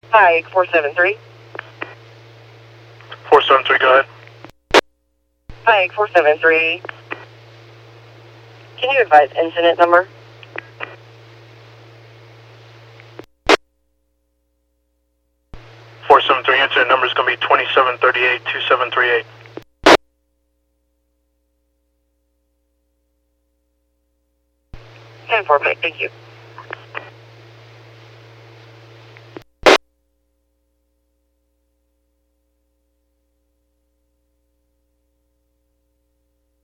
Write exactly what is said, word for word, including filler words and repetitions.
Hi, four seven three. four seven three, go ahead. Hi, four seven three. Can you advise incident number? four seven three, incident number is going to be twenty-seven thirty-eight, two seven three eight. ten four, thank you.